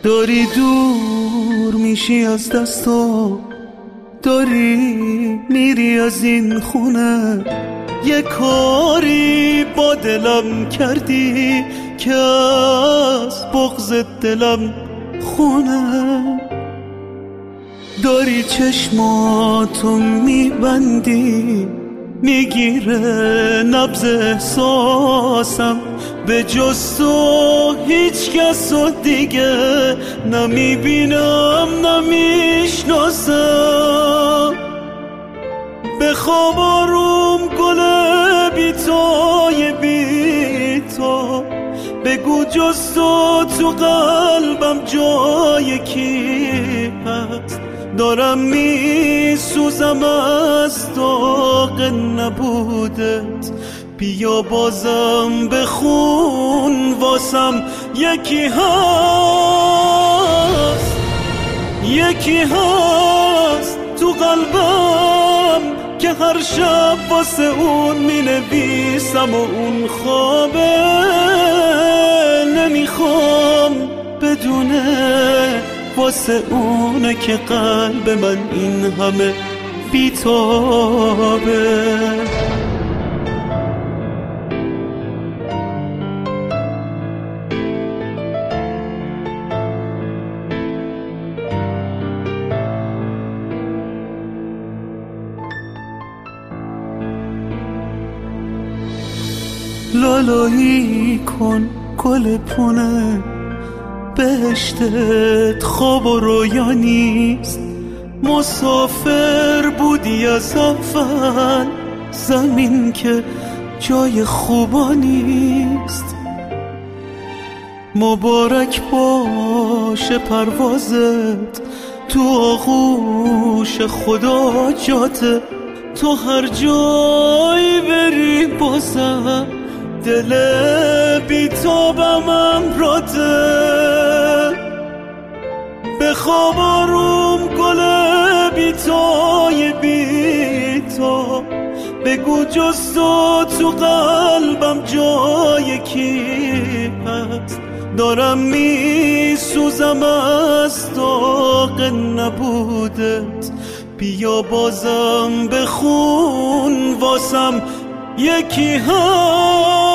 داری دور میشی از دستا، داری میری از این خونه، یه کاری با دلم کردی که از بغض دلم خونه. داری چشماتو میبندی، میگیره نبض احساسم، به جز تو هیچ کس رو دیگه نمیبینم نمیشناسم. به خواب آروم گل بیتای بی تو، بگو جز تو قلبم جای کی هست. دارم میسوزم از داغ نبودت، بیا بازم بخون واسم. یکی هست، یکی هست تو قلبم که هر شب واسه اون مینویسم و اون خوابه. نمیخوام بدونه واسه اونه که قلب من این همه بیتابه. لالایی کن گل پونه، بهشتت خواب و رویا نیست. مسافر بودی از اول، زمین که جای خوبا نیست. مبارک باشه پروازت تو آغوش خدا جاته، تو هر جایی بری بازم دل بیتابم امراته. به خواب آروم گل بیتای بیتا، بگو جز تو قلبم جای کی هست. دارم میسوزم از داغ نبودت، بیا بازم بخون واسم. یکی هست